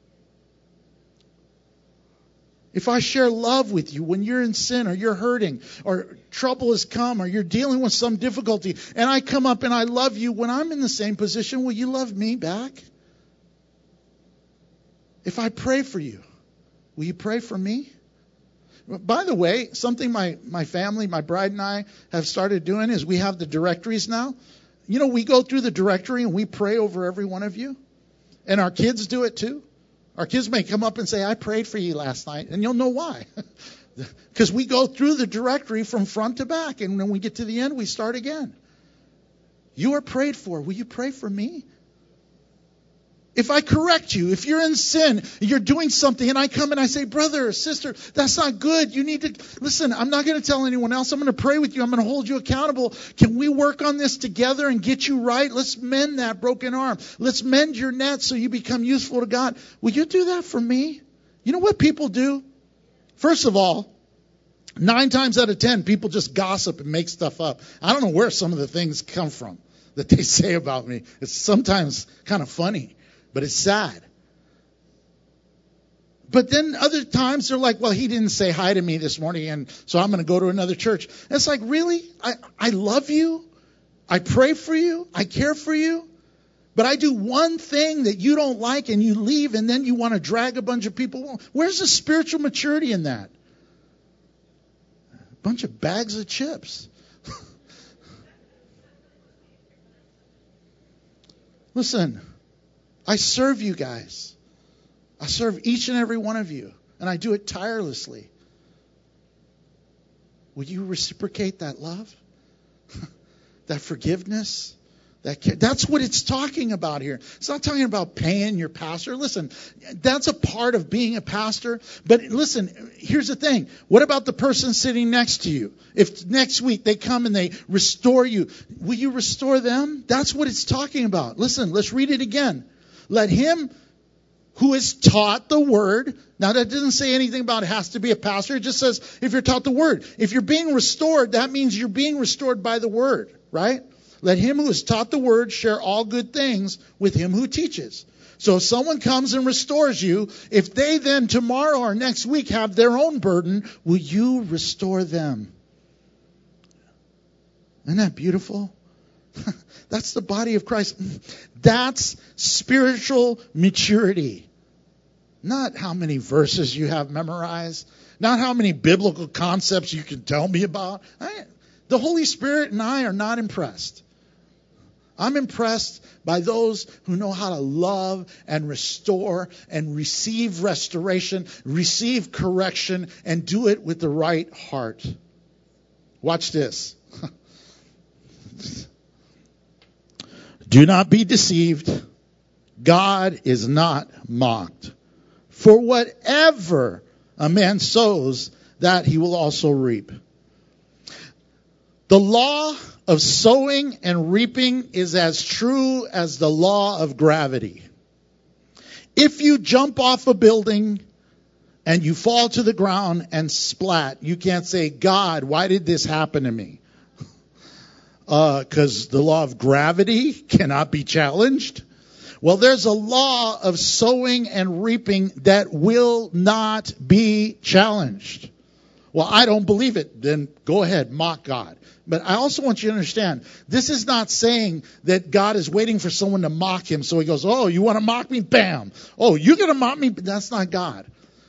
If I share love with you when you're in sin or you're hurting or trouble has come or you're dealing with some difficulty and I come up and I love you when I'm in the same position, will you love me back? If I pray for you, will you pray for me? By the way, something my, my family, my bride and I have started doing is we have the directories now. You know, we go through the directory and we pray over every one of you. And our kids do it too. Our kids may come up and say, I prayed for you last night. And you'll know why. Because we go through the directory from front to back. And when we get to the end, we start again. You are prayed for. Will you pray for me? If I correct you, if you're in sin, you're doing something, and I come and I say, brother or sister, that's not good. You need to, listen, I'm not going to tell anyone else. I'm going to pray with you. I'm going to hold you accountable. Can we work on this together and get you right? Let's mend that broken arm. Let's mend your net so you become useful to God. Will you do that for me? You know what people do? First of all, nine times out of ten, people just gossip and make stuff up. I don't know where some of the things come from that they say about me. It's sometimes kind of funny. But it's sad. But then other times they're like, well, he didn't say hi to me this morning, and so I'm going to go to another church. And it's like, really? I, I love you. I pray for you. I care for you. But I do one thing that you don't like, and you leave, and then you want to drag a bunch of people. Where's the spiritual maturity in that? A bunch of bags of chips. Listen. I serve you guys. I serve each and every one of you. And I do it tirelessly. Will you reciprocate that love? That forgiveness? That care? That's what it's talking about here. It's not talking about paying your pastor. Listen, that's a part of being a pastor. But listen, here's the thing. What about the person sitting next to you? If next week they come and they restore you, will you restore them? That's what it's talking about. Listen, let's read it again. Let him who is taught the word. Now that doesn't say anything about it has to be a pastor. It just says if you're taught the word. If you're being restored, that means you're being restored by the word, right? Let him who is taught the word share all good things with him who teaches. So if someone comes and restores you, if they then tomorrow or next week have their own burden, will you restore them? Isn't that beautiful? That's the body of Christ. That's spiritual maturity. Not how many verses you have memorized. Not how many biblical concepts you can tell me about. I, the Holy Spirit and I are not impressed. I'm impressed by those who know how to love and restore and receive restoration, receive correction, and do it with the right heart. Watch this. Do not be deceived. God is not mocked. For whatever a man sows, that he will also reap. The law of sowing and reaping is as true as the law of gravity. If you jump off a building and you fall to the ground and splat, you can't say, God, why did this happen to me? Because uh, the law of gravity cannot be challenged. Well, there's a law of sowing and reaping that will not be challenged. Well, I don't believe it. Then go ahead, mock God. But I also want you to understand, this is not saying that God is waiting for someone to mock him. So he goes, oh, you want to mock me? Bam. Oh, you're going to mock me? That's not God.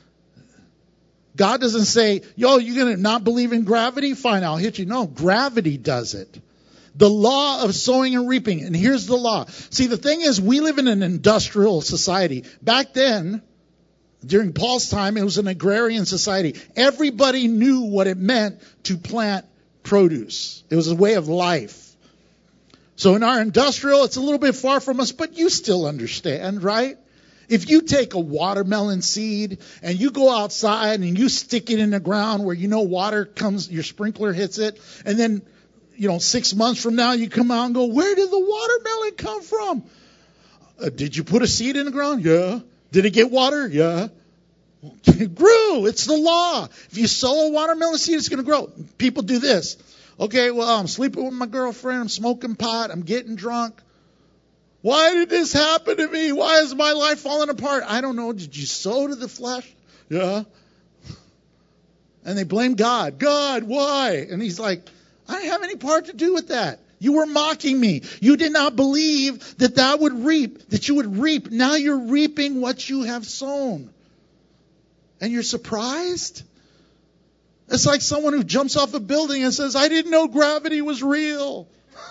God doesn't say, yo, you're going to not believe in gravity? Fine, I'll hit you. No, gravity does it. The law of sowing and reaping. And here's the law. See, the thing is, we live in an industrial society. Back then, during Paul's time, it was an agrarian society. Everybody knew what it meant to plant produce. It was a way of life. So in our industrial, it's a little bit far from us, but you still understand, right? If you take a watermelon seed and you go outside and you stick it in the ground where you know water comes, your sprinkler hits it, and then, you know, six months from now you come out and go, where did the watermelon come from? Uh, did you put a seed in the ground? Yeah. Did it get water? Yeah. It grew. It's the law. If you sow a watermelon seed, it's going to grow. People do this. Okay, well, I'm sleeping with my girlfriend. I'm smoking pot. I'm getting drunk. Why did this happen to me? Why is my life falling apart? I don't know. Did you sow to the flesh? Yeah. And they blame God. God, why? And he's like, I didn't have any part to do with that. You were mocking me. You did not believe that that would reap, that you would reap. Now you're reaping what you have sown. And you're surprised? It's like someone who jumps off a building and says, I didn't know gravity was real.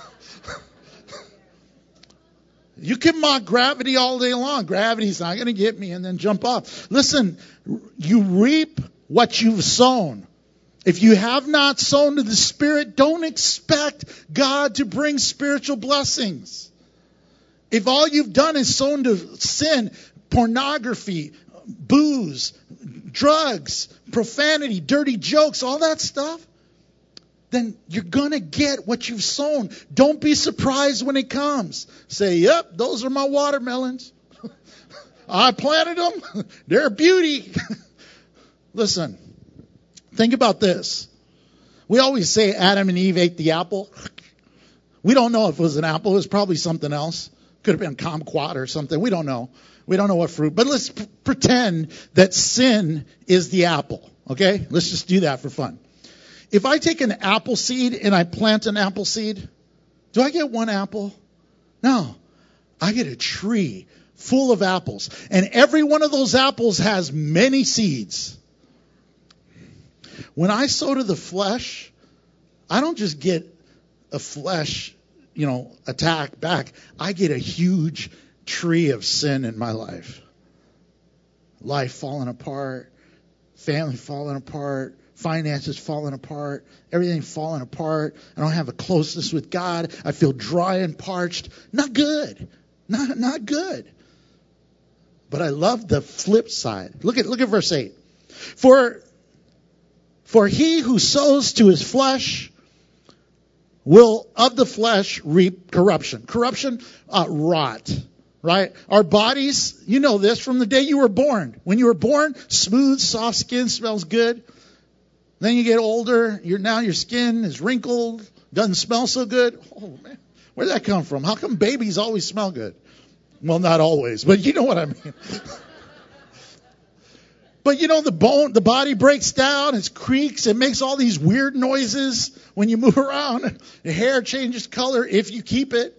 You can mock gravity all day long. Gravity's not going to get me, and then jump off. Listen, you reap what you've sown. If you have not sown to the Spirit, don't expect God to bring spiritual blessings. If all you've done is sown to sin, pornography, booze, drugs, profanity, dirty jokes, all that stuff, then you're going to get what you've sown. Don't be surprised when it comes. Say, yep, those are my watermelons. I planted them. They're a beauty. Listen, think about this. We always say Adam and Eve ate the apple. We don't know if it was an apple. It was probably something else. Could have been kumquat or something. We don't know. We don't know what fruit. But let's p- pretend that sin is the apple. Okay? Let's just do that for fun. If I take an apple seed and I plant an apple seed, do I get one apple? No. I get a tree full of apples. And every one of those apples has many seeds. When I sow to the flesh, I don't just get a flesh, you know, attack back. I get a huge tree of sin in my life. Life falling apart, family falling apart, finances falling apart, everything falling apart. I don't have a closeness with God. I feel dry and parched. Not good. Not, not good. But I love the flip side. Look at, look at verse eight. For, for he who sows to his flesh will of the flesh reap corruption. Corruption, uh, rot. Right? Our bodies, you know this from the day you were born. When you were born, smooth, soft skin, smells good. Then you get older, you're now your skin is wrinkled, doesn't smell so good. Oh man, where'd that come from? How come babies always smell good? Well, not always, but you know what I mean. But you know, the bone, the body breaks down, it creaks, it makes all these weird noises when you move around. Your hair changes color if you keep it.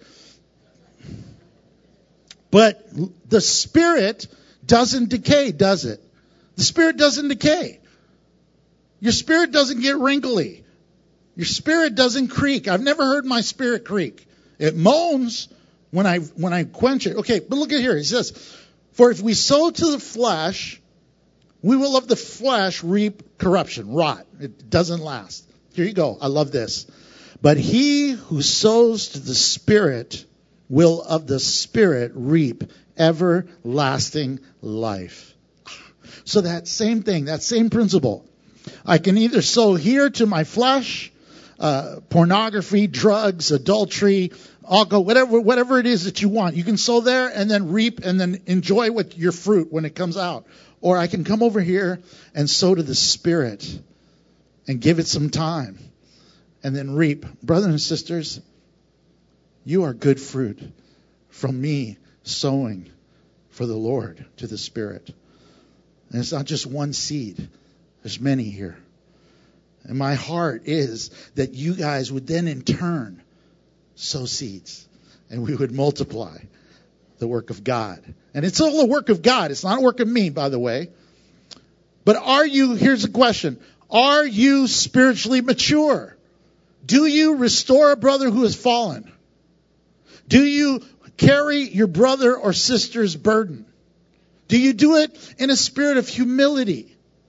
But the spirit doesn't decay, does it? The spirit doesn't decay. Your spirit doesn't get wrinkly. Your spirit doesn't creak. I've never heard my spirit creak. It moans when I when I quench it. Okay, but look at here. He says, for if we sow to the flesh, we will of the flesh reap corruption, rot. It doesn't last. Here you go. I love this. But he who sows to the Spirit will of the Spirit reap everlasting life. So that same thing, that same principle. I can either sow here to my flesh, uh, pornography, drugs, adultery, alcohol, whatever, whatever it is that you want. You can sow there and then reap and then enjoy what your fruit when it comes out. Or I can come over here and sow to the Spirit and give it some time and then reap. Brothers and sisters, you are good fruit from me sowing for the Lord to the Spirit. And it's not just one seed. There's many here. And my heart is that you guys would then in turn sow seeds and we would multiply the work of God. And it's all the work of God. It's not a work of me, by the way. But are you, here's the question, are you spiritually mature? Do you restore a brother who has fallen? Do you carry your brother or sister's burden? Do you do it in a spirit of humility?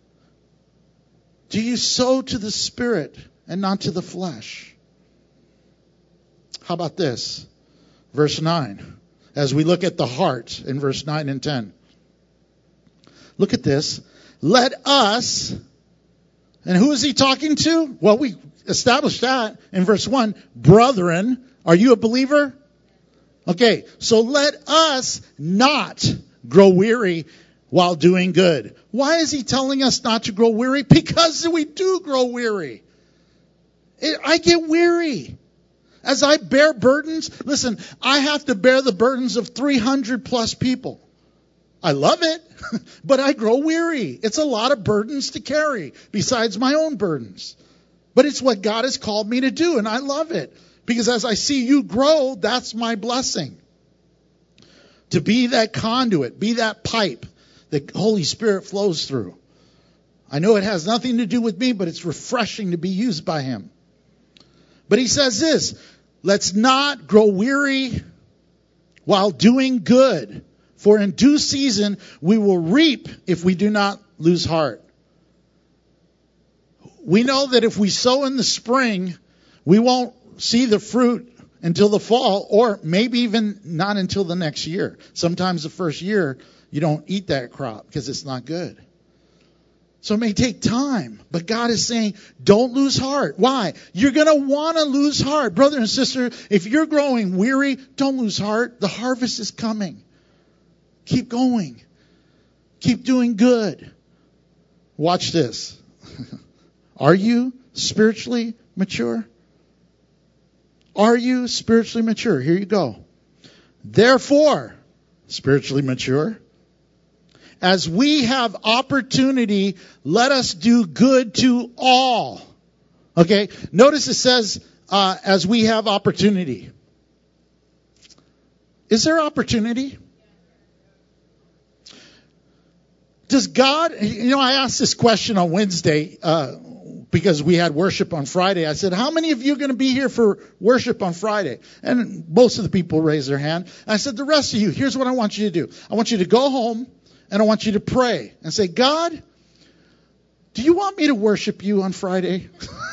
Do you sow to the Spirit and not to the flesh? How about this? Verse nine. As we look at the heart in verse nine and ten. Look at this. Let us, and who is he talking to? Well, we established that in verse one. Brethren, are you a believer? Okay, so let us not grow weary while doing good. Why is he telling us not to grow weary? Because we do grow weary. It, I get weary. As I bear burdens, listen, I have to bear the burdens of three hundred plus people. I love it, but I grow weary. It's a lot of burdens to carry besides my own burdens. But it's what God has called me to do, and I love it. Because as I see you grow, that's my blessing. To be that conduit, be that pipe the Holy Spirit flows through. I know it has nothing to do with me, but it's refreshing to be used by Him. But he says this, let's not grow weary while doing good, for in due season we will reap if we do not lose heart. We know that if we sow in the spring, we won't see the fruit until the fall, or maybe even not until the next year. Sometimes the first year you don't eat that crop because it's not good. So it may take time, but God is saying, don't lose heart. Why? You're going to want to lose heart. Brother and sister, if you're growing weary, don't lose heart. The harvest is coming. Keep going. Keep doing good. Watch this. Are you spiritually mature? Are you spiritually mature? Here you go. Therefore, spiritually mature, as we have opportunity, let us do good to all. Okay? Notice it says, uh, as we have opportunity. Is there opportunity? Does God, you know, I asked this question on Wednesday, uh, because we had worship on Friday. I said, how many of you are going to be here for worship on Friday? And most of the people raised their hand. And I said, the rest of you, here's what I want you to do. I want you to go home and I want you to pray and say, God, do you want me to worship you on Friday?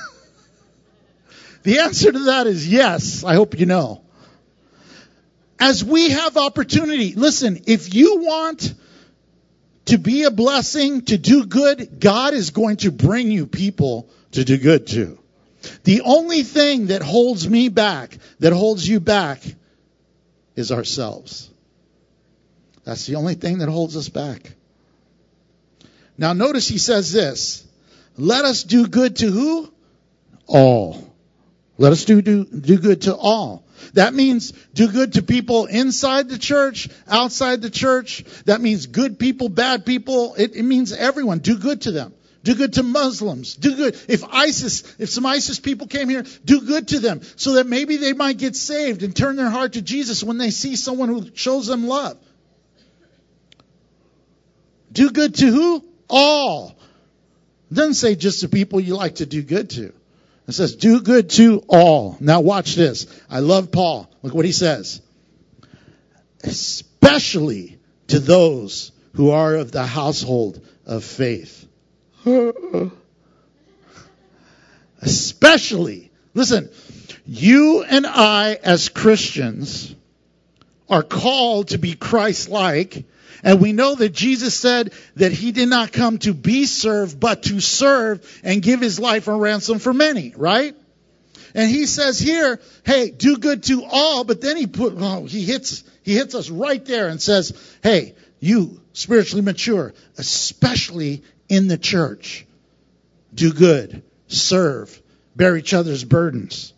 The answer to that is yes. I hope you know. As we have opportunity, listen, if you want to be a blessing, to do good, God is going to bring you people to do good to. The only thing that holds me back, that holds you back, is ourselves. That's the only thing that holds us back. Now notice he says this, let us do good to who? All. Let us do, do, do good to all. That means do good to people inside the church, outside the church. That means good people, bad people. It, it means everyone. Do good to them. Do good to Muslims. Do good. If ISIS, if some ISIS people came here, do good to them so that maybe they might get saved and turn their heart to Jesus when they see someone who shows them love. Do good to who? All. It doesn't say just the people you like to do good to. It says, do good to all. Now watch this. I love Paul. Look what he says. Especially to those who are of the household of faith. Especially. Listen, you and I as Christians are called to be Christ-like. And we know that Jesus said that he did not come to be served, but to serve and give his life a ransom for many, right? And he says here, hey, do good to all, but then he put, oh, he hits, he hits us right there and says, hey, you spiritually mature, especially in the church, do good, serve, bear each other's burdens.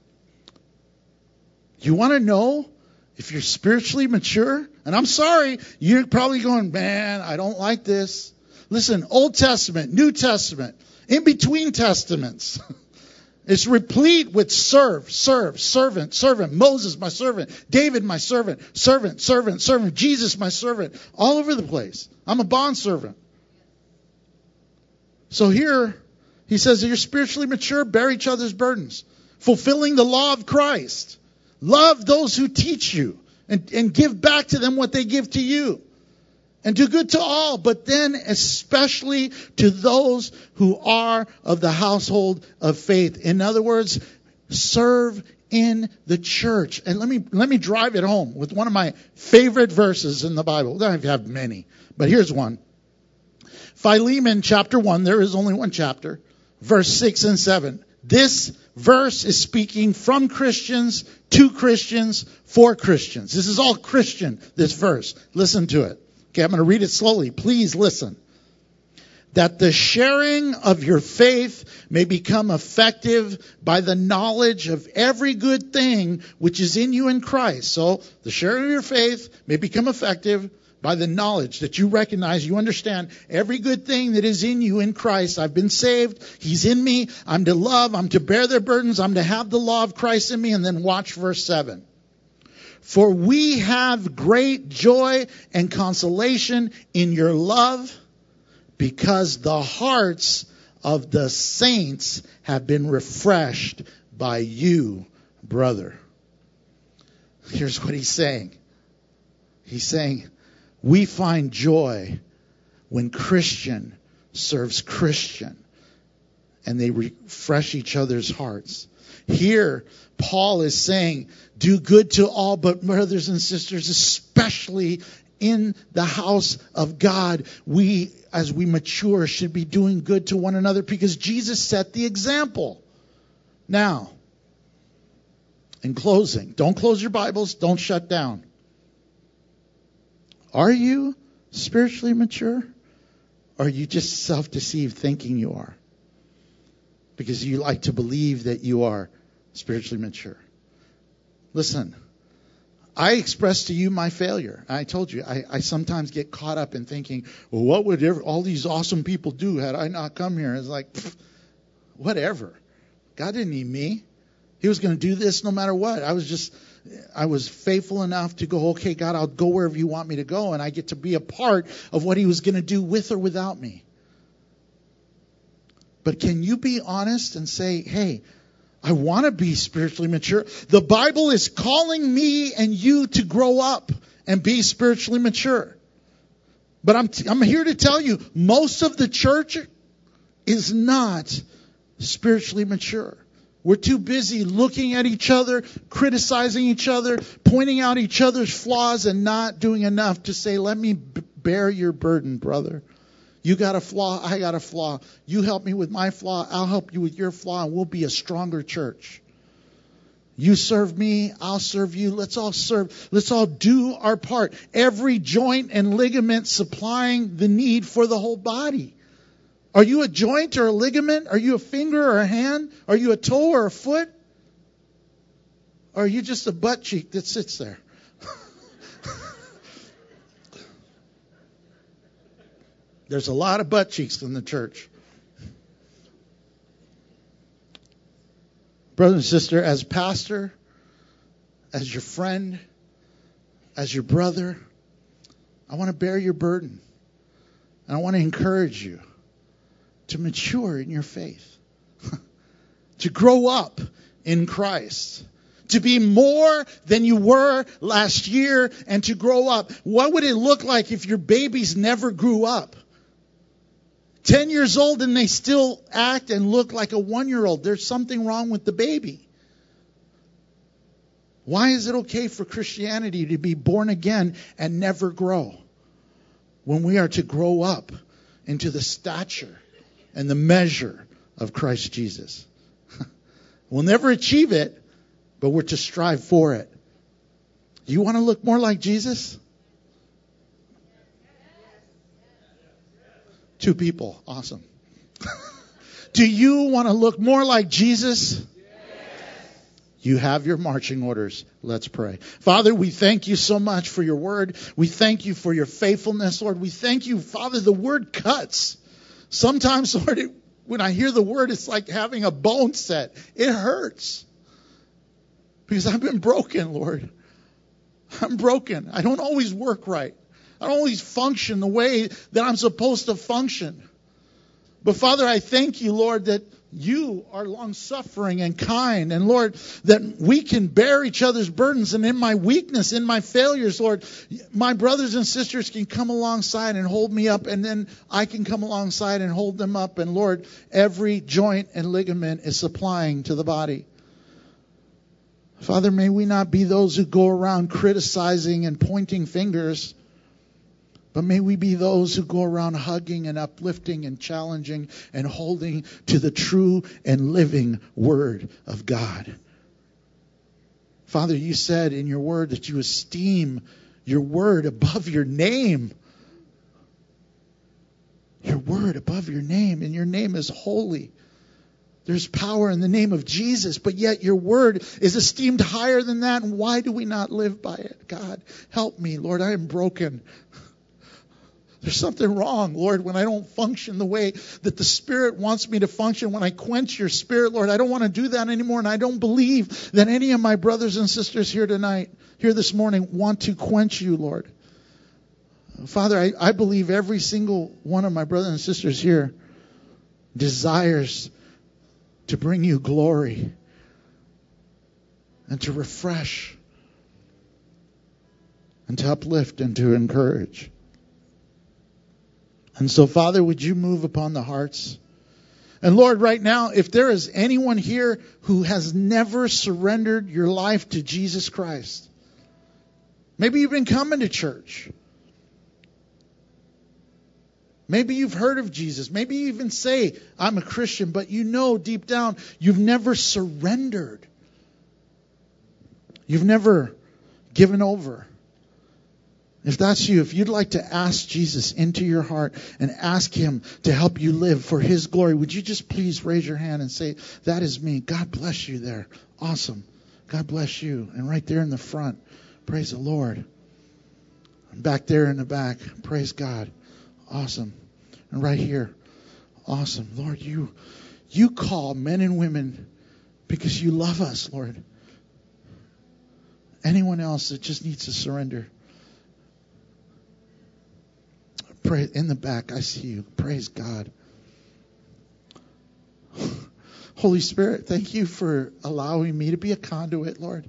You want to know if you're spiritually mature? And I'm sorry, you're probably going, man, I don't like this. Listen, Old Testament, New Testament, in between testaments, it's replete with serve, serve, servant, servant. Moses, my servant. David, my servant. Servant, servant, servant. Jesus, my servant. All over the place. I'm a bondservant. So here, he says that you're spiritually mature, bear each other's burdens. Fulfilling the law of Christ. Love those who teach you. And, and give back to them what they give to you. And do good to all, but then especially to those who are of the household of faith. In other words, serve in the church. And let me let me drive it home with one of my favorite verses in the Bible. I have many, but here's one. Philemon chapter one, there is only one chapter, verse six and seven. This verse is speaking from Christians to Christians for Christians. This is all Christian, this verse. Listen to it. Okay, I'm going to read it slowly. Please listen. That the sharing of your faith may become effective by the knowledge of every good thing which is in you in Christ. So the sharing of your faith may become effective by the knowledge that you recognize, you understand every good thing that is in you in Christ. I've been saved. He's in me. I'm to love. I'm to bear their burdens. I'm to have the law of Christ in me. And then watch verse seven. For we have great joy and consolation in your love, because the hearts of the saints have been refreshed by you, brother. Here's what he's saying. He's saying, we find joy when Christian serves Christian and they refresh each other's hearts. Here, Paul is saying, do good to all, but brothers and sisters, especially in the house of God, we, as we mature, should be doing good to one another because Jesus set the example. Now, in closing, don't close your Bibles, don't shut down. Are you spiritually mature? Or are you just self-deceived thinking you are? Because you like to believe that you are spiritually mature. Listen, I expressed to you my failure. I told you, I, I sometimes get caught up in thinking, well, what would ever, all these awesome people do had I not come here? It's like, pff, whatever. God didn't need me. He was going to do this no matter what. I was just... I was faithful enough to go, okay, God, I'll go wherever you want me to go. And I get to be a part of what he was going to do with or without me. But can you be honest and say, hey, I want to be spiritually mature. The Bible is calling me and you to grow up and be spiritually mature. But I'm, t- I'm here to tell you, most of the church is not spiritually mature. We're too busy looking at each other, criticizing each other, pointing out each other's flaws, and not doing enough to say, let me b- bear your burden, brother. You got a flaw, I got a flaw. You help me with my flaw, I'll help you with your flaw, and we'll be a stronger church. You serve me, I'll serve you. Let's all serve. Let's all do our part. Every joint and ligament supplying the need for the whole body. Are you a joint or a ligament? Are you a finger or a hand? Are you a toe or a foot? Or are you just a butt cheek that sits there? There's a lot of butt cheeks in the church. Brother and sister, as pastor, as your friend, as your brother, I want to bear your burden. And I want to encourage you to mature in your faith. to grow up in Christ, to be more than you were last year, and to grow up. What would it look like if your babies never grew up? Ten years old and they still act and look like a one-year-old. There's something wrong with the baby. Why is it okay for Christianity to be born again and never grow, when we are to grow up into the stature and the measure of Christ Jesus? We'll never achieve it, but we're to strive for it. Do you want to look more like Jesus? Two people. Awesome. Do you want to look more like Jesus? Yes. You have your marching orders. Let's pray. Father, we thank you so much for your word. We thank you for your faithfulness, Lord. We thank you, Father, the word cuts. Sometimes, Lord, it, when I hear the word, it's like having a bone set. It hurts. Because I've been broken, Lord. I'm broken. I don't always work right. I don't always function the way that I'm supposed to function. But Father, I thank you, Lord, that you are long-suffering and kind. And Lord, that we can bear each other's burdens. And in my weakness, in my failures, Lord, my brothers and sisters can come alongside and hold me up. And then I can come alongside and hold them up. And Lord, every joint and ligament is supplying to the body. Father, may we not be those who go around criticizing and pointing fingers, but may we be those who go around hugging and uplifting and challenging and holding to the true and living Word of God. Father, you said in your Word that you esteem your Word above your name. Your Word above your name, and your name is holy. There's power in the name of Jesus, but yet your word is esteemed higher than that. And why do we not live by it? God, help me, Lord. I am broken. There's something wrong, Lord, when I don't function the way that the Spirit wants me to function. When I quench your Spirit, Lord, I don't want to do that anymore. And I don't believe that any of my brothers and sisters here tonight, here this morning, want to quench you, Lord. Father, I, I believe every single one of my brothers and sisters here desires to bring you glory and to refresh and to uplift and to encourage. And so, Father, would you move upon the hearts? And Lord, right now, if there is anyone here who has never surrendered your life to Jesus Christ, maybe you've been coming to church. Maybe you've heard of Jesus. Maybe you even say, I'm a Christian, but you know deep down you've never surrendered. You've never given over. If that's you, if you'd like to ask Jesus into your heart and ask him to help you live for his glory, would you just please raise your hand and say, that is me. God bless you there. Awesome. God bless you. And right there in the front, praise the Lord. And back there in the back, praise God. Awesome. And right here, awesome. Lord, you you call men and women because you love us, Lord. Anyone else that just needs to surrender, pray in the back. I see you. Praise God. Holy Spirit, thank you for allowing me to be a conduit, Lord.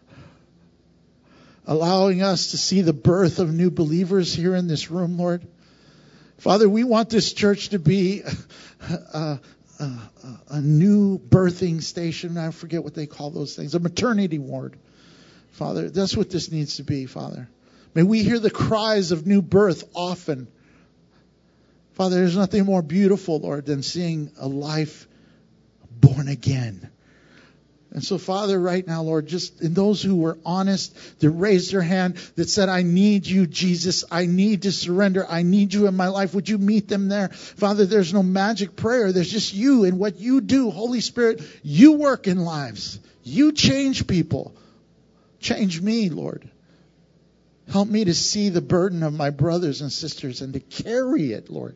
Allowing us to see the birth of new believers here in this room, Lord. Father, we want this church to be a, a, a, a new birthing station. I forget what they call those things. A maternity ward. Father, that's what this needs to be, Father. May we hear the cries of new birth often. Father, there's nothing more beautiful, Lord, than seeing a life born again. And so, Father, right now, Lord, just in those who were honest, that raised their hand, that said, I need you, Jesus. I need to surrender. I need you in my life. Would you meet them there? Father, there's no magic prayer. There's just you and what you do. Holy Spirit, you work in lives. You change people. Change me, Lord. Help me to see the burden of my brothers and sisters and to carry it, Lord.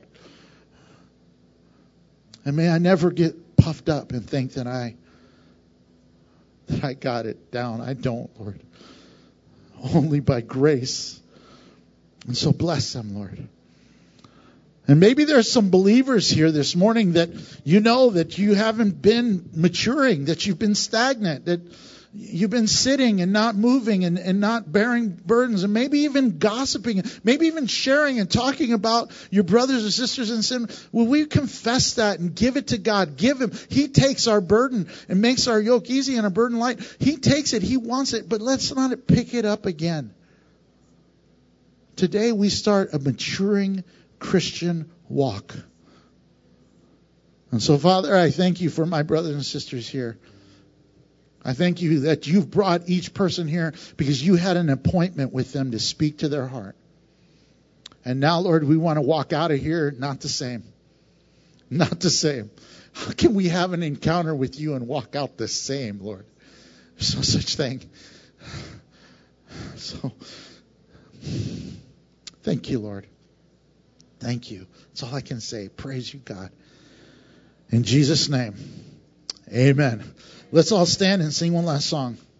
And may I never get puffed up and think that I that I got it down. I don't, Lord. Only by grace. And so bless them, Lord. And maybe there's some believers here this morning that you know that you haven't been maturing, that you've been stagnant, that you've been sitting and not moving and, and not bearing burdens, and maybe even gossiping, maybe even sharing and talking about your brothers and sisters in sin. Will we confess that and give it to God? Give Him. He takes our burden and makes our yoke easy and our burden light. He takes it. He wants it. But let's not pick it up again. Today we start a maturing Christian walk. And so, Father, I thank you for my brothers and sisters here. I thank you that you've brought each person here because you had an appointment with them to speak to their heart. And now, Lord, we want to walk out of here not the same. Not the same. How can we have an encounter with you and walk out the same, Lord? There's no such thing. So, thank you, Lord. Thank you. That's all I can say. Praise you, God. In Jesus' name, amen. Let's all stand and sing one last song.